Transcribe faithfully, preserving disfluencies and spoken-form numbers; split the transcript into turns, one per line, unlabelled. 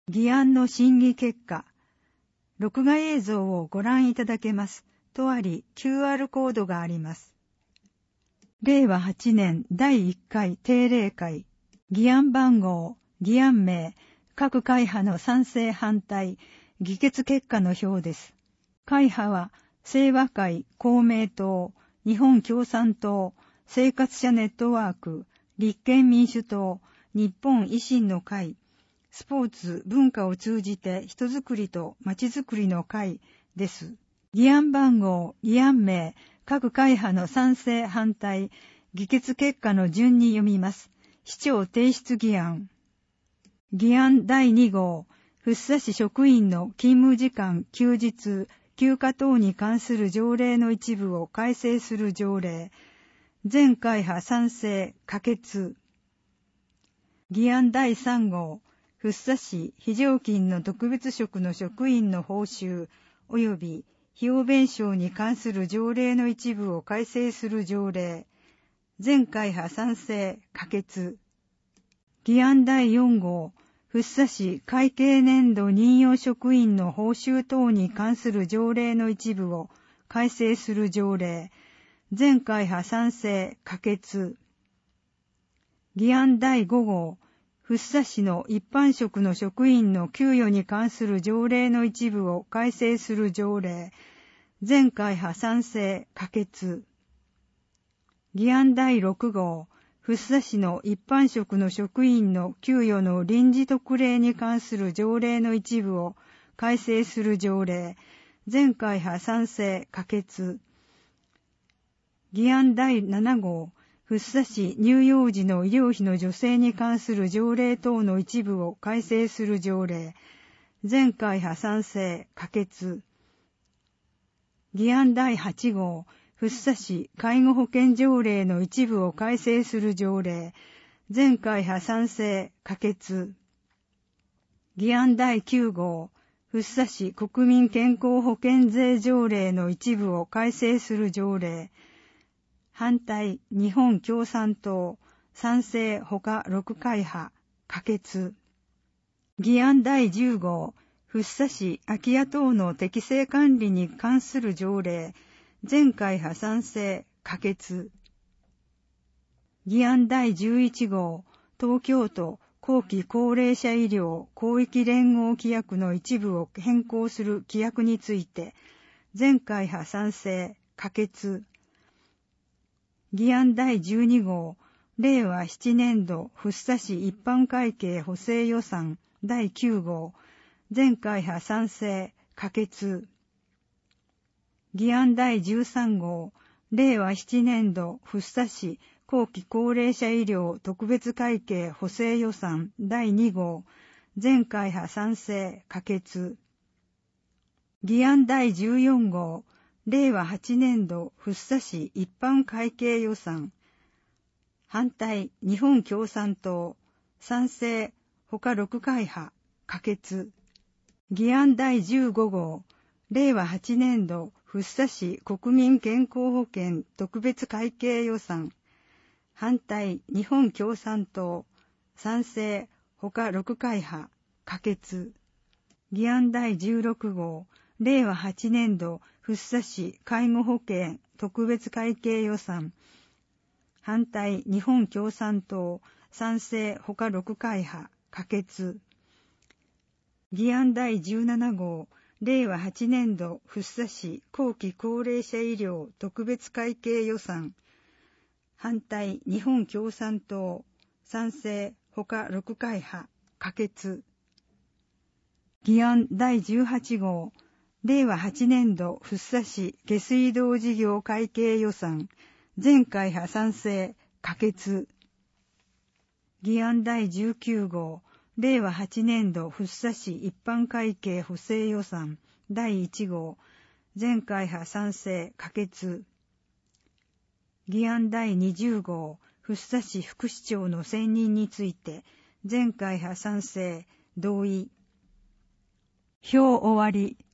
議案の審議結果、録画映像をご覧いただけますとあり キューアール コードがあります。れいわはちねんだいいっかい定例会、議案番号、議案名、各会派の賛成反対、議決結果の表です。会派は、清和会、公明党、日本共産党、生活者ネットワーク、立憲民主党、日本維新の会、スポーツ・文化を通じて人づくりとまちづくりの会です。議案番号、議案名、各会派の賛成反対、議決結果の順に読みます。市長提出議案。議案だいに号、福生市職員の勤務時間、休日、休暇等に関する条例の一部を改正する条例。全会派賛成、可決。議案だいさん号、福生市非常勤の特別職の職員の報酬及び費用弁償に関する条例の一部を改正する条例。全会派賛成、可決。議案だいよん号、福生市会計年度任用職員の報酬等に関する条例の一部を改正する条例。全会派賛成、可決。議案だいご号、福生市の一般職の職員の給与に関する条例の一部を改正する条例。全会派賛成、可決。議案だいろく号、福生市の一般職の職員の給与の臨時特例に関する条例の一部を改正する条例。全会派賛成、可決。議案だいなな号、福生市乳幼児の医療費の助成に関する条例等の一部を改正する条例。全会派賛成、可決。議案だいはち号、福生市介護保険条例の一部を改正する条例。全会派賛成、可決。議案だいきゅう号、福生市国民健康保険税条例の一部を改正する条例。反対、日本共産党、賛成他ろく会派、可決。議案だいじゅう号、福生市空き家等の適正管理に関する条例。全会派賛成、可決。議案だいじゅういち号、東京都後期高齢者医療広域連合規約の一部を変更する規約について、全会派賛成、可決。議案だいじゅうに号、れいわななねん度福生市一般会計補正予算だいきゅう号、全会派賛成、可決。議案だいじゅうさん号、れいわななねん度福生市後期高齢者医療特別会計補正予算だいに号、全会派賛成、可決。議案だいじゅうよん号、れいわはちねん度福生市一般会計予算。反対、日本共産党。賛成、他ろく会派。可決。議案だいじゅうご号、れいわはちねん度福生市国民健康保険特別会計予算。反対、日本共産党。賛成、他ろく会派。可決。議案だいじゅうろく号、れいわはちねん度福生市介護保険特別会計予算。反対、日本共産党。賛成、他ろく会派。可決。議案だいじゅうなな号、れいわはちねん度福生市後期高齢者医療特別会計予算。反対、日本共産党。賛成、他ろく会派。可決。議案だいじゅうはち号、れいわはちねん度福生市下水道事業会計予算。全会派賛成、可決。議案だいじゅうきゅう号、れいわはちねん度福生市一般会計補正予算だいいち号、全会派賛成、可決。議案だいにじゅう号、福生市副市長の選任について、全会派賛成、同意。表終わり。